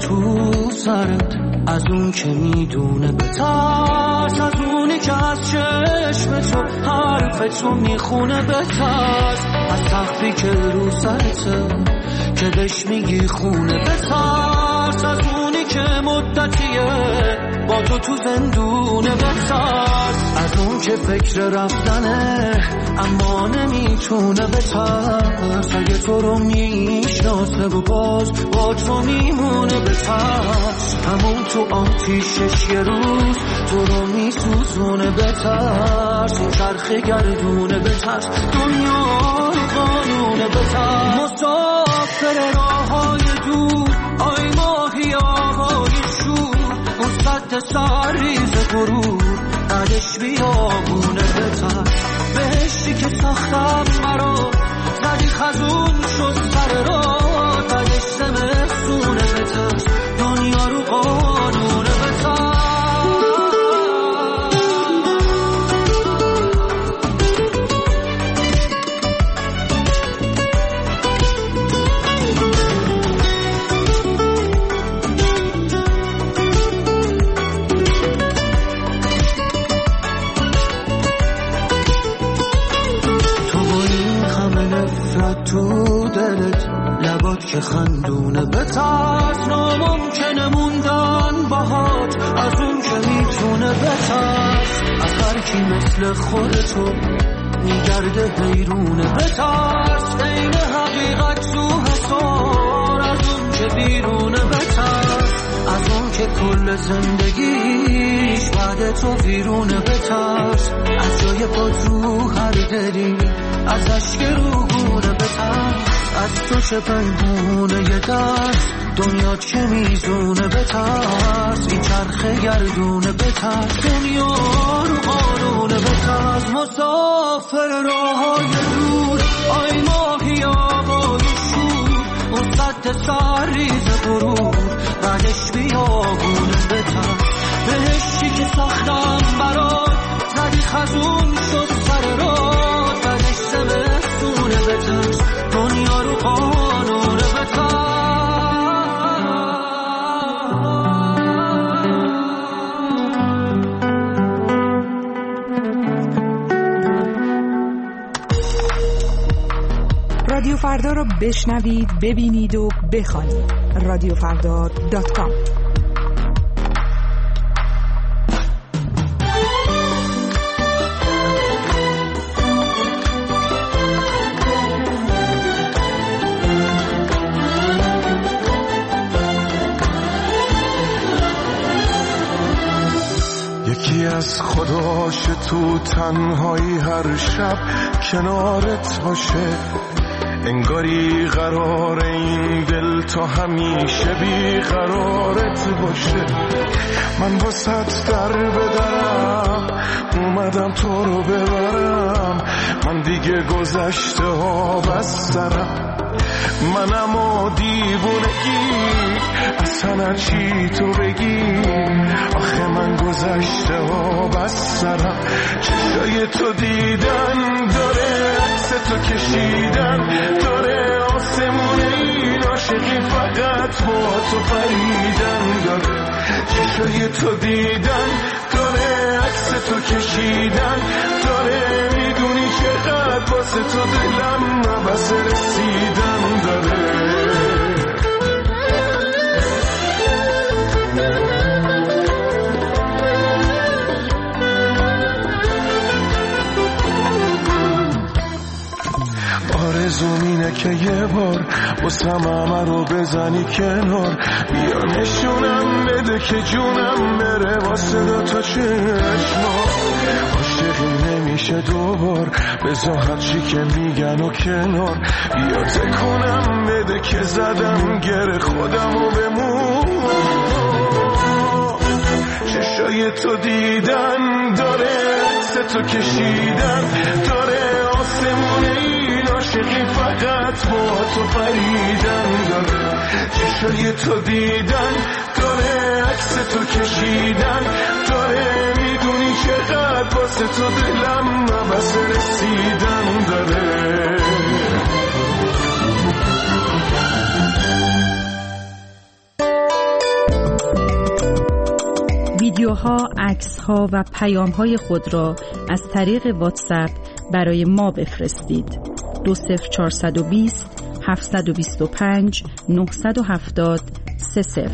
تو سرت، از اون که میدونه بترس، از اونی که از چشم تو حرف تو میخونه بترس، از تخفی که رو سرته که بهش میگی خونه بترس، از اونی که مدتیه با تو زندونه بترس، از اون که فکر رفتنه اما نمیتونه بترس، اگه تو رو میشناسه و باز با تو میمونه بترس، همون تو آتیشش یه روز تو رو میسوزونه بترس، این چرخه گردونه بترس، دنیا رو قانونه بترس، مسافر راههای دور آی ماهی آهای شور، اون سد سرریز غرور بعدش بیابونه بترس، بهشتی که ساختم مرا زدی خزون شد سر را، بعدش زمستونه بترس، دنیا رو قانونه بترس. تو دلت لبات که خندونه بترس، ناممکنه موندن باهات از اون که میتونه بترس، از هر کی مثل خودتو میگرده حیرونه بترس، عین حقیقت تو حسار از اون که بیرونه بترس، از اون که کل زندگیش بعد تو ویرونه بترس، از جای پات رو هر دلی از اشک روگونه بترس، از تو چه پنهونه یه دست دنیات که میزونه بترس، این چرخه گردونه بترس، دنیا رو قانونه بترس، مسافر راههای دور آی ماهی آقای شور، اون سد سرریز غرور بعدش بیابونه بترس، بهشتی که ساختم برات زدی خزون شد سر را، بعدش زمستونه بترس، دنیا رو قانونه بترس. رادیو فردا رو بشنوید، ببینید و بخوانید. radiofrda.com. یکی از خداش تو تنهایی هر شب کنارت باشه، انگاری قرار این دل تا همیشه بی قرارت باشه، من واسط در بدرم اومدم تو رو ببرم، من دیگه گذشته ها بسترم، منم و دیوونگی اصلا چی تو بگی، آخه من گذشته ها بسترم، چشای تو دیدن داره، عکس تو کشیدن داره، آسمون این عاشقی فقط با تو پریدن داره، چشای تو دیدن داره، عکس تو کشیدن داره، میدونی چقدر واسه تو دلم نبس رسیدن داره. آرزوم اینه که یه بار واسم همه رو بزنی کنار، بیا نشونم بده که جونم بره واسه دوتا چشما، عاشقی نمیشه دوبار بذار هرچی که میگن و کنار، بیا تکونم بده که زدم گره خودم و بمون، چشای تو دیدن داره، عکس تو کشیدن داره، آسمون این عاشقی فقط با تو پریدن داره، چشای تو دیدن داره، عکس تو کشیدن داره، میدونی چقدر واسه تو دلم نبس رسیدن داره. ویدیوها، عکس‌ها و پیام‌های خود را از طریق واتساپ برای ما بفرستید. 20420 725 970 30.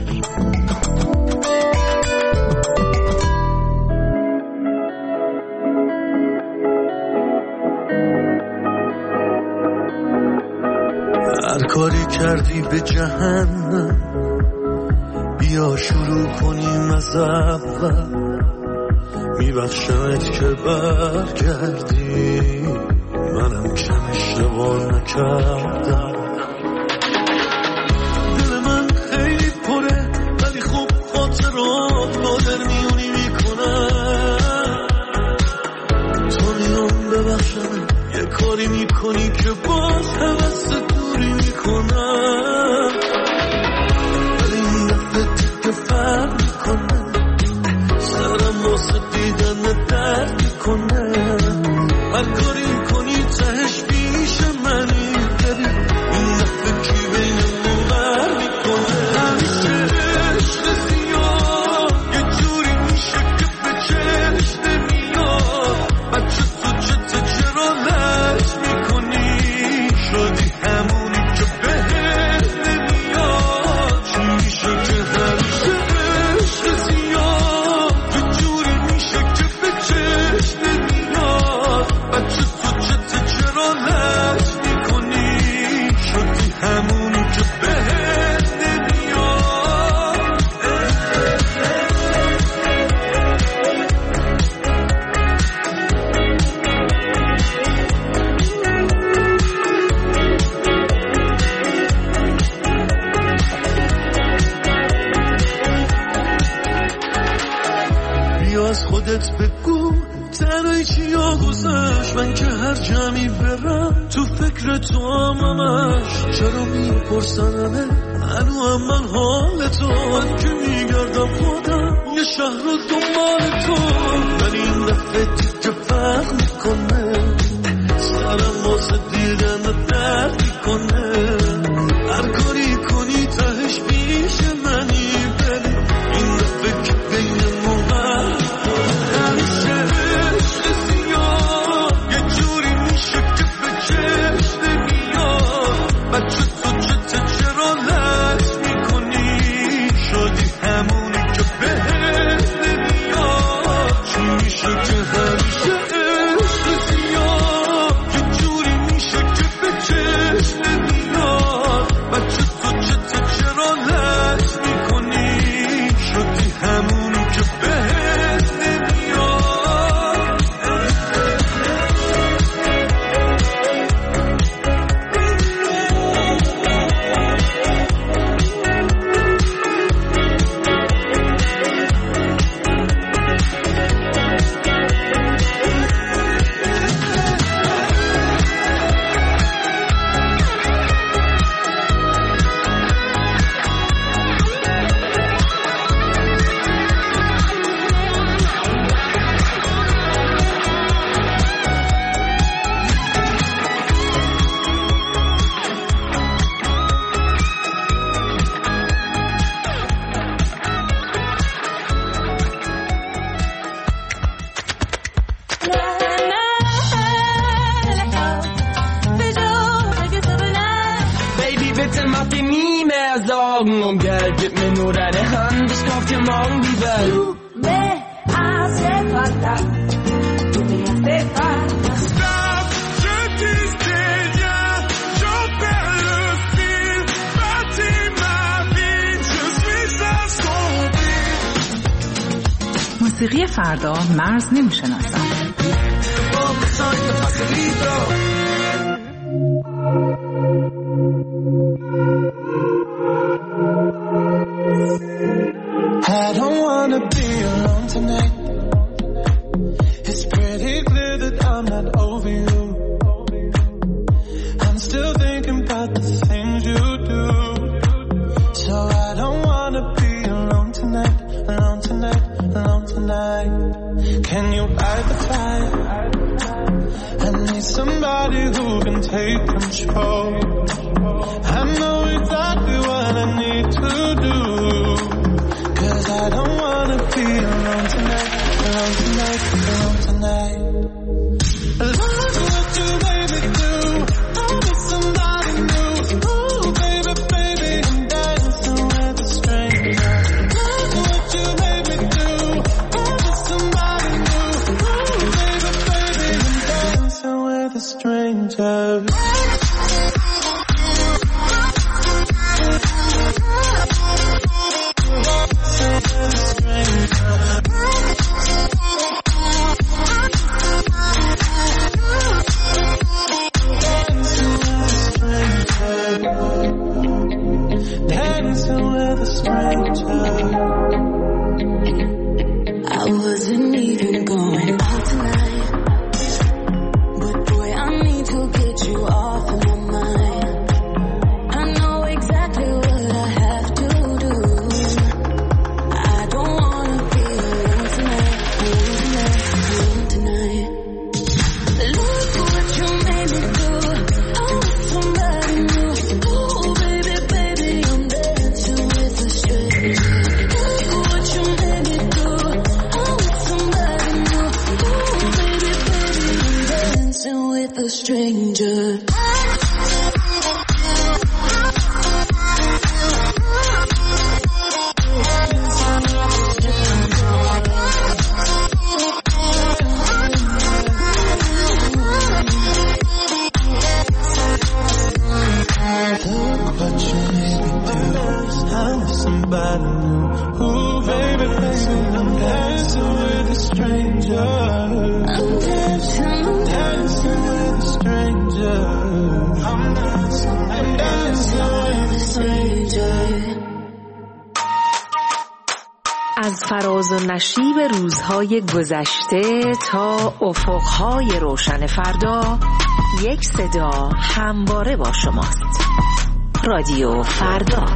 هر کاری کردی به جهنم، بیا شروع کنیم از اول. میبخشمت که برگردی، منم کم اشتباه نکردم. دل من خیلی پره ولی خوب خاطرات قادر میونی میکنم. تو میام ببخشم یه کاری میکنی که باز حوث دوری میکنم. ولی این دفعه دیگه فرق میکنه، سرم واسه دیدن درد میکنه. هر کاری کنی تهش پیش منی، داری این دفعه کی بینمون بر میکنه. همیشه عشق زیاد یه جوری میشه که به چشم نمیاد. بچه تو چرا لش میکنی؟ شدی همونی که بهت نمیاد. چی میشه که همیشه عشق زیاد یه جوری میشه که به چشم نمیاد. بچه تو چرا لش میکنی؟ شدی همونی که بهت نمیاد. بیا از خودت بگو تنهایی چیا گذشت. من که هر جمعی برم تو فکر تو همش. چرا میپرسنمه هنو هم من حال تو؟ من که میگردم خودم یه شهر رو دنبال تو. ولی این دفعه دیگه فرق میکنه، سرم واسه دیدن درد میکنه. هر کاری کنی تهش پیش منی، بلی این دفعه که بینمون بر میکنه. همیشه عشق زیاد یه جوری میشه که به چشم نمیاد. بچه تو چرا لش میکنی؟ شدی همونی که بهت نمیاد. چی میشه که همیشه عشق زیاد یه جوری میشه که به چشم نمیاد. بچه تو چرا لش میکنی؟ شدی همونی که بهت نمیاد. Baby, bitte mach dir nie mehr Sorgen um Geld. Gib mir nur deine Hand, ich kauf dir morgen die Welt. Tu me hace falta, tu me hace falta. Stop, je disais rien, j'en perds le fil. Bâtis ma vie, je suis assombri. موسیقی فردا مرز نمیشناسم. I don't wanna be alone tonight. It's pretty clear that I'm not over you. I'm still thinking about the things you do. So I don't wanna be alone tonight, alone tonight, alone tonight. Can you ride the flight? I need somebody who can take control. I know exactly what I need to do. 'Cause I don't wanna be alone stranger. از فراز و نشیب روزهای گذشته تا افقهای روشن فردا، یک صدا همواره با شماست. رادیو فردا.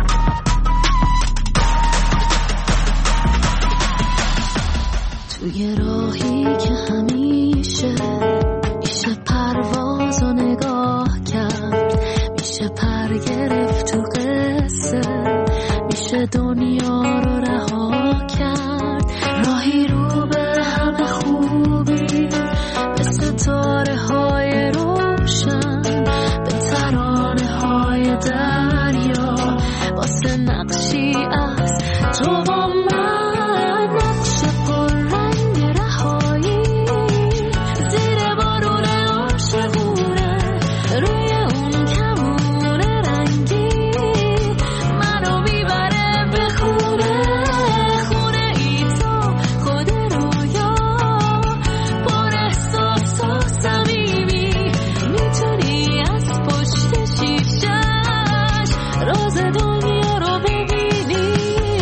توی راهی که همیشه میشه پرواز و نگاه کرد، میشه پر گرفت تو قصه، میشه دنیا رو رها کرد. راهی رو به همه خوبی، به ستاره های روشن، به ترانه های دریا، واسه نقشی از تو و من، نقش پر رنگ رهایی، زیر بارون عاشقونه، روی اون کمون رنگی، منو میبره به خونه، خونه ای تو خود رویا، پر احساس و صمیمی، میتونی از پشت شیشه‌اش راز دنیا رو ببینی.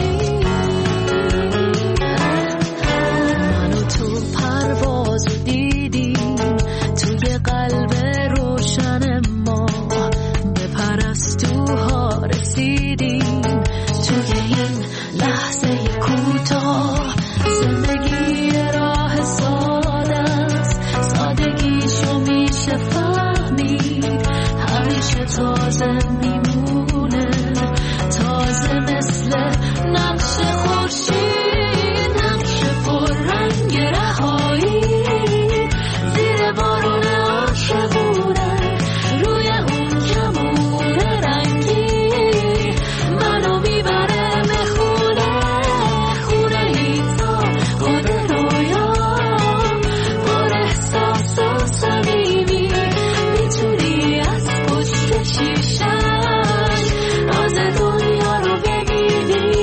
منو تو پرواز دیدیم، توی قلب روشن ما به پرستوها رسیدیم. توی این لحظه کوتاه زندگی راه ساده است، سادگیشو میشه فهمید، همیشه تازه میمونه، تازه مثل نقش خورشید، نقش پر رنگ رهایی، زیر بارون عاشقونه، روی اون کمون رنگی، منو میبره به خونه، خونه ای تو خود رویا، پر احساس و صمیمی، میتونی از پشت شیشه‌اش راز دنیا رو ببینی.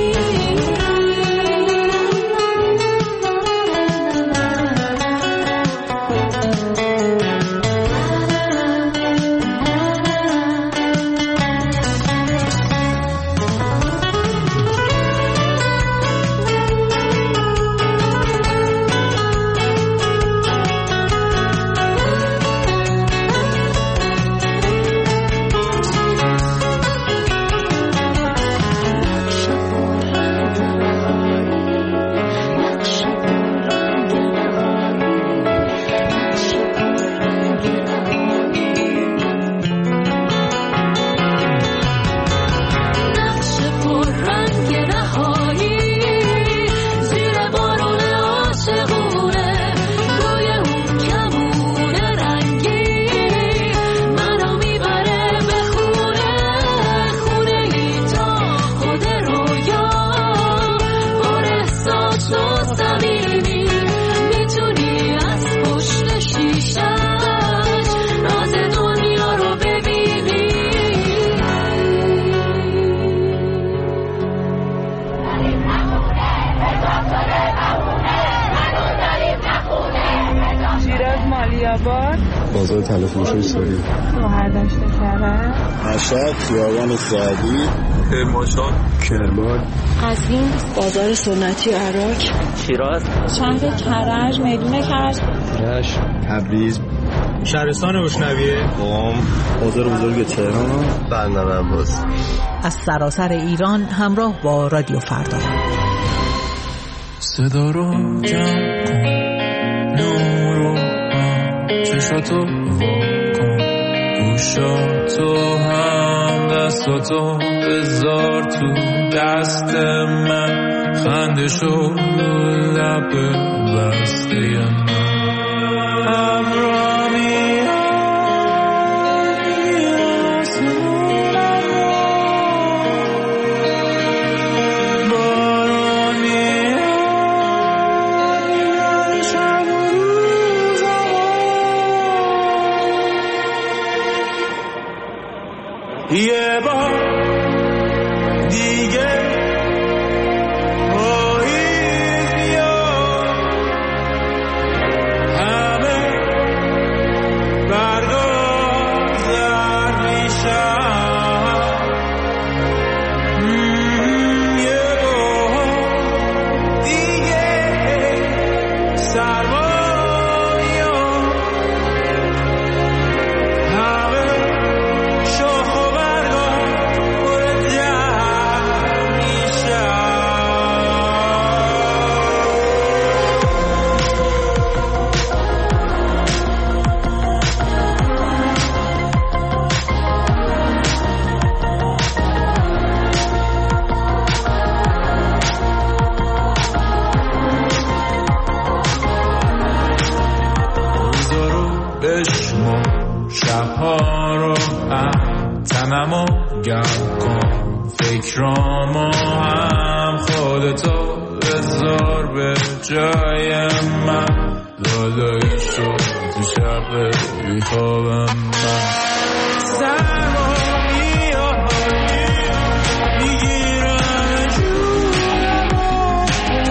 نقش پر رنگ رهایی، زیر بارون عاشقونه، روی اون کمون رنگی، منو میبره به خونه، خونه ای تو خود رویا، پر احساس و صمیمی، میتونی از پشت شیشه‌اش راز دنیا رو ببینی. شیراز مالیاباد، بازار تلفروشی سوری، شهرداشت کرد، مشهد، خیابان سعدی، کرمانشاه، کرمان، قزوین، بازار سنتی عراق، شیراز، شهر کرج، میدون کرج، رشت، تبریز، شهرستان روشنویه، قم، بازار بزرگ تهران، بندر عباس. از سراسر ایران همراه با رادیو فردا. صدا رو جمع کن، نورو چشاتو واکن، گوشاتو هم دستاتو بذار تو دست من، خندشو لب بسته من، ابرامی یه بار دیگه پاییز بیاد، همه برگا زرد میشن، یه بار دیگه سرما میاد، همه شاخ و برگا پر جمع میشن. روزا رو بشمار، شبها رو هم، تنمو گرم کن، فکرامو هم، خودتو بذار به جای من، لالایی شد تو شب بیخوابم من. سرما میاد میگیرم جونمو،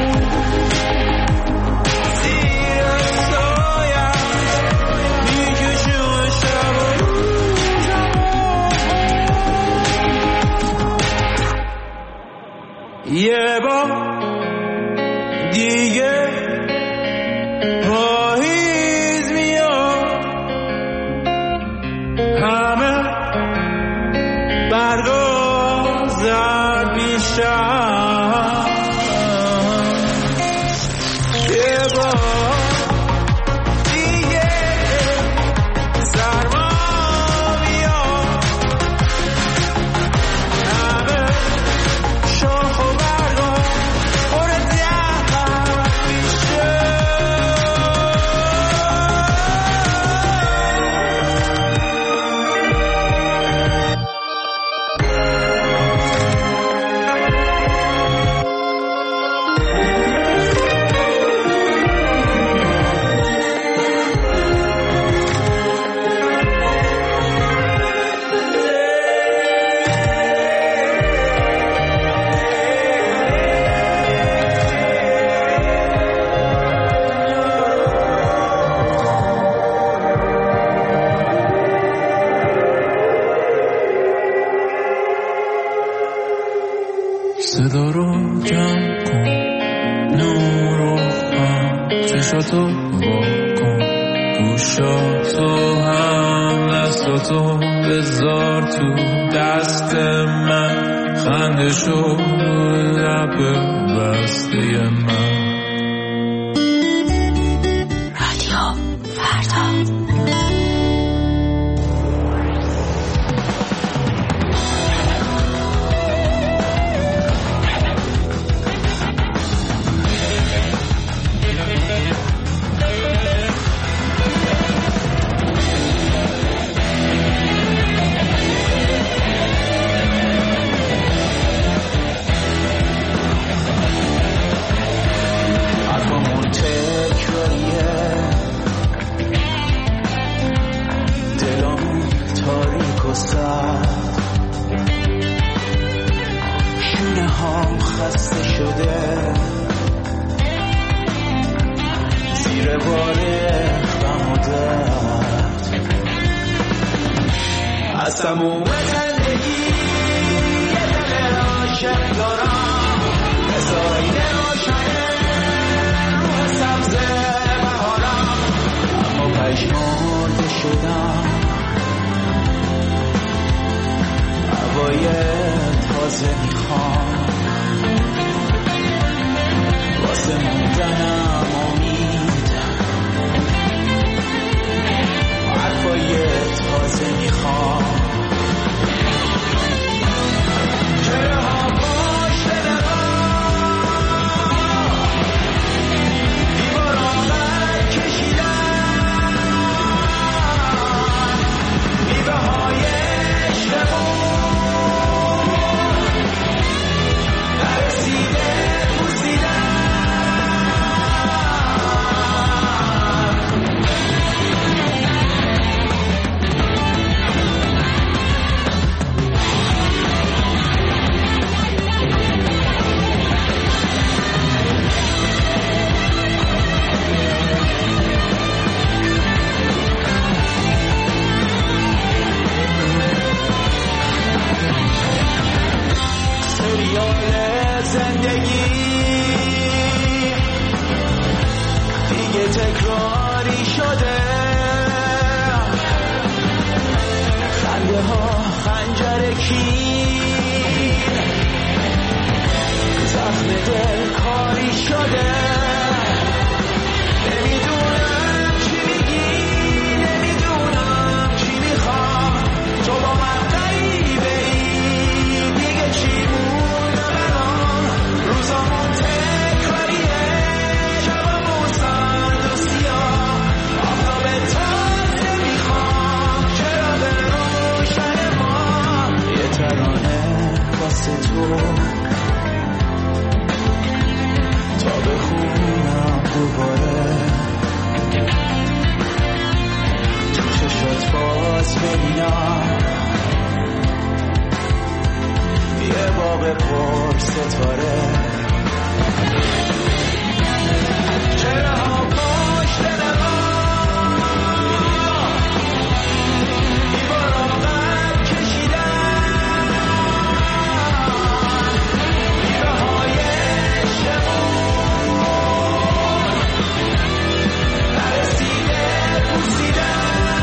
زیر سایم میکشم شب و روزمو. یه بار دیگه پاییز میاد، همه برگا زرد میشن، یه بار دیگه سرما میاد، همه شاخ و برگا پر زرد میشن. صدا رو جمع کن، نور رو هم، چشاتو وا کن، گوشاتو هم، دستاتو بذار تو دست من، خندشو لب بسته من. رادیو فردا. شونه هام خسته شده، زیر بار غم و درد، از تموم زندگی یه دل عاشق دارم، مثل آینه روشنه روح سبز بهارم، اما پژمرده شدم، هوای تازه میخوام، واسه موندنم امید، حرفای تازه میخوام. کاری شده، خنده ها خنجر کین، زخم دل کاری شده. نمیدونم چی میگی، نمیدونم چی میخوام، تو با من غریبه ای، دیگه چی مونده برام. روزامون تکراریه، شبامون سرد و سیاه، آفتاب تازه میخوام، چراغ روشن ما. یه ترانه واسه تو تا بخونم دوباره، تو چشات باز ببینم یه باغ پر ستاره. چرا ها پشت نما دیوارا قد کشیدن، میوه های شمون نرسیده پوسیدن.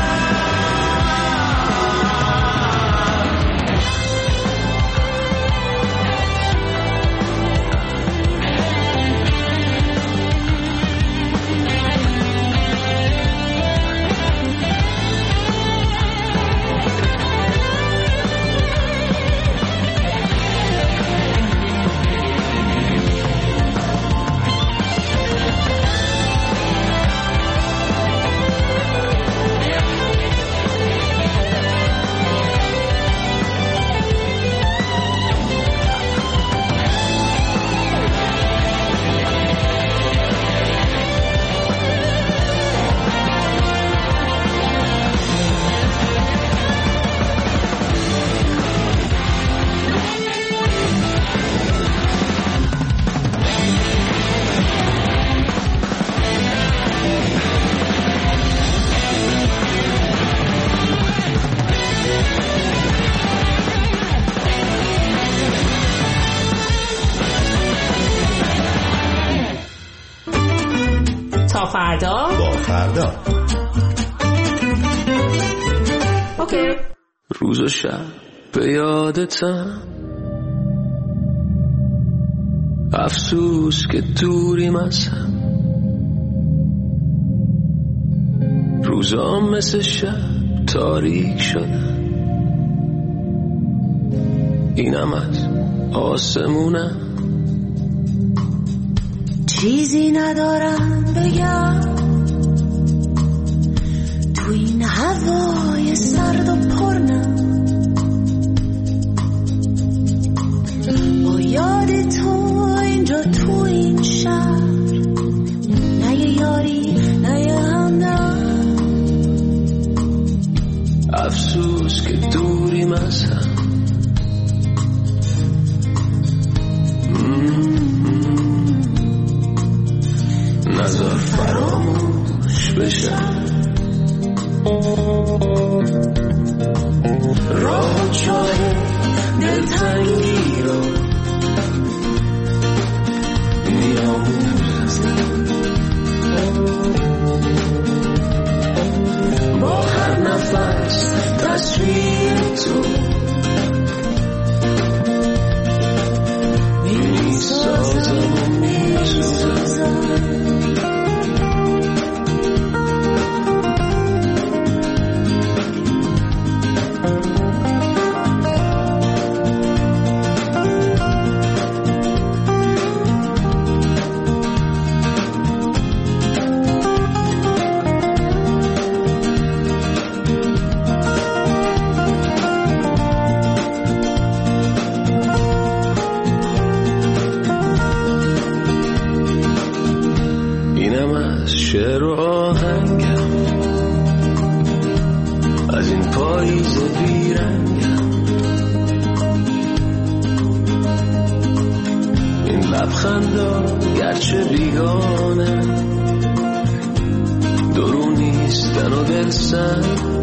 تا فردا با فردا. اوکی. روز و شب به یادتم، افسوس که دوریم از هم، روزام مثل شب تاریک شدن، اینم از آسمونم. چیزی ندارم بگم تو این هوای سرد و پرنم، با یاد تو اینجا تو این شهر، نه یه یاری نه یه همدم. افسوس که دوریم از هم، نذار فراموش بشم راه و چاه دلتنگی رو میاموزم، با هر نفس تصویر تو میسازم و میسوزم. شعر و آهنگم از این پاییز بیرنگم، این لبخندا گرچه بیگانه درون نیستن و دلسنگ،